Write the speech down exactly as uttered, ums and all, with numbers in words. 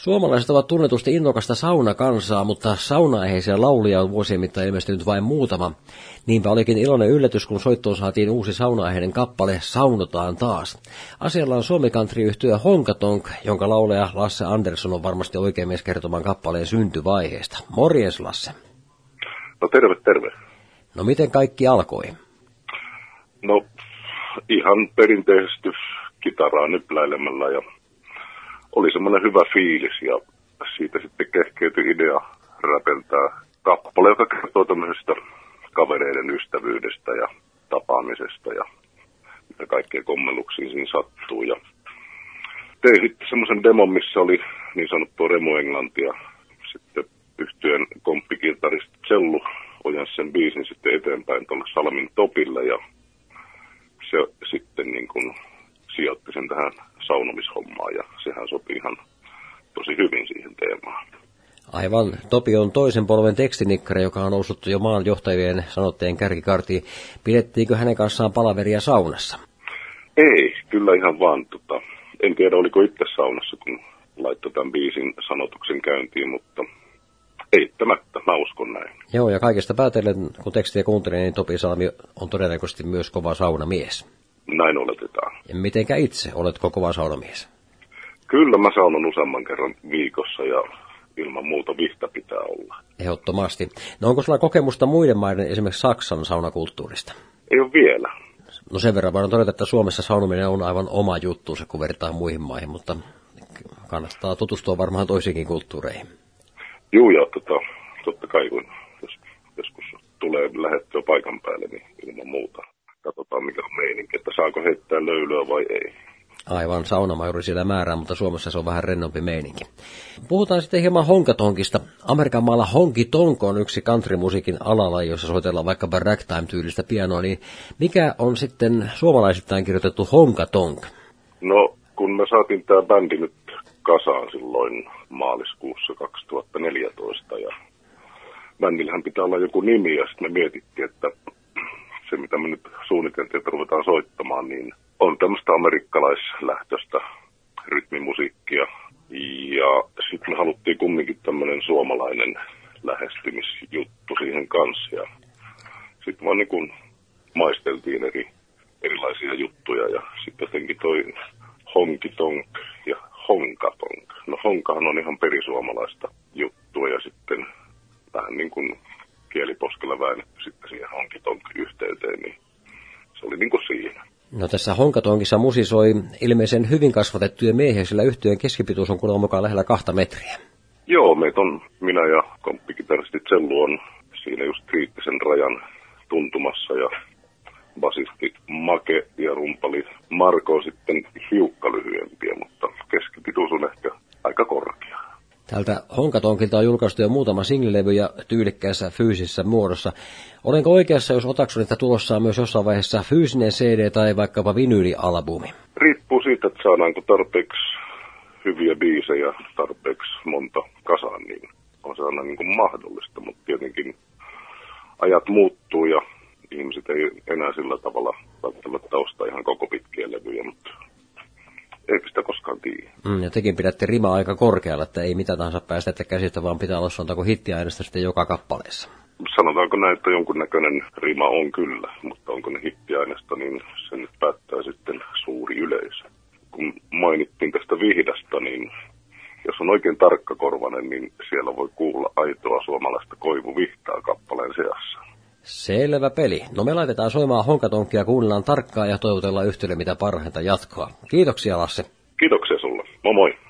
Suomalaiset ovat tunnetusti innokasta saunakansaa, mutta saunaaiheisia laulia on vuosien mittaan ilmestynyt vain muutama. Niinpä olikin iloinen yllätys, kun soittoon saatiin uusi saunaaiheinen kappale Saunotaan taas. Asialla on suomi-country-yhtye Honkatonk, jonka lauleja Lasse Andersson on varmasti oikein mies kertomaan kappaleen syntyvaiheesta. Morjens, Lasse. No terve, terve. No miten kaikki alkoi? No ihan perinteisesti kitaraa nypläilemällä ja oli semmoinen hyvä fiilis ja siitä sitten kehkeytyi idea räpeltää kappale, joka kertoo tämmöisestä kavereiden ystävyydestä ja tapaamisesta ja mitä kaikkea kommelluksia siinä sattuu. Ja tein sitten semmoisen demon, missä oli niin sanottua remuenglantia. Sitten yhtyeen komppikiltarista Cellu ojensi sen biisin sitten eteenpäin tuolle Salmin topille ja se sitten niin kuin sijoitti sen tähän saunomishommaan ja sehän sopii ihan tosi hyvin siihen teemaan. Aivan. Topi on toisen polven tekstinikkari, joka on noussut jo maan johtajien sanotteen kärkikartiin. Pidettiinkö hänen kanssaan palaveria saunassa? Ei, kyllä ihan vaan. Tota, en tiedä, oliko itse saunassa, kun laittoi tämän biisin sanotuksen käyntiin, mutta eittämättä, mä uskon näin. Joo, ja kaikesta päätellen, kun tekstiä kuuntelin, niin Topi Salmi on todennäköisesti myös kova saunamies. Näin oletetaan. Ja mitenkä itse, oletko kova saunamies? Kyllä, mä saunon useamman kerran viikossa ja ilman muuta vihta pitää olla. Ehdottomasti. No onko sulla kokemusta muiden maiden, esimerkiksi Saksan saunakulttuurista? Ei ole vielä. No sen verran voidaan todeta, että Suomessa saunominen on aivan oma juttuunsa, kun vertaa muihin maihin, mutta kannattaa tutustua varmaan toisiinkin kulttuureihin. Juu, ja tota, totta kai kun jos joskus tulee lähettyä paikan päälle, niin ilman muuta katsotaan mikä on meininki, että saako heittää löylyä vai ei. Aivan, saunama juuri siellä määrää, mutta Suomessa se on vähän rennompi meininki. Puhutaan sitten hieman Honkatonkista. Amerikan maalla Honky Tonk on yksi countrymusiikin alalaji, jossa soitellaan vaikkapa ragtime-tyylistä pianoa, niin mikä on sitten suomalaisittain kirjoitettu Honkatonk? No, kun me saatiin tämä bändi nyt kasaan silloin maaliskuussa kaksituhattaneljätoista ja bändillähän pitää olla joku nimi ja sitten me mietittiin, että se mitä me nyt suunniteltiin, että ruvetaan soittamaan, niin on tämmöistä amerikkalaislähtöistä rytmimusiikkia. Ja sitten me haluttiin kumminkin tämmöinen suomalainen lähestymisjuttu siihen kanssa. Ja sitten vaan niin kuin maisteltiin eri, erilaisia juttuja ja sitten jotenkin toi Honky Tonk ja Honkatonk. No Honkahan on ihan perisuomalaista juttua ja sitten vähän niin kuin kieliposkella väännetty sitten siihen Honky Tonk yhteyteen, niin se oli niin kuin siinä. No tässä Honkatonkissa musisoi ilmeisen hyvin kasvatettuja miehiä, sillä yhtyeen keskipituus on kuulemma mukaan lähellä kahta metriä. Joo, meitä on, minä ja komppikitaristi Cellu on siinä just kriittisen rajan tuntumassa ja basisti Make ja rumpali Marko sitten hiukka lyhyempiä, mutta keskipituus on ehkä aika korkea. Tältä Honkatonkilta on julkaistu jo muutama singlilevy ja tyylikkäässä fyysisessä muodossa. Olenko oikeassa, jos otaksun, että tulossa on myös jossain vaiheessa fyysinen C D tai vaikkapa vinyylialbumi? Riippuu siitä, että saadaanko tarpeeksi hyviä biisejä, tarpeeksi monta kasaan, niin on se aina niin kuin mahdollista, mutta tietenkin ajat muuttuu ja ihmiset ei enää sillä tavalla välttämättä osta ihan koko pitkiä levyjä, mutta eipä sitä koskaan tiedä. Mm, ja tekin pidätte rimaa aika korkealla, että ei mitä tahansa päästä käsistä, vaan pitää olla sanotaanko hittiaineesta sitten joka kappaleessa. Sanotaanko näin, että jonkunnäköinen rima on kyllä, mutta onko ne hittiaineesta, niin se nyt päättää sitten suuri yleisö. Kun mainittiin tästä vihdasta, niin jos on oikein tarkkakorvainen, niin siellä voi kuulla aitoa suomalaista koivuvihtaa kappaleen seassa. Selvä peli. No me laitetaan soimaan Honkatonkia, kuunnellaan tarkkaan ja toivotellaan yhtyeelle mitä parhainta jatkoa. Kiitoksia, Lasse. Kiitoksia sulle. Moi moi.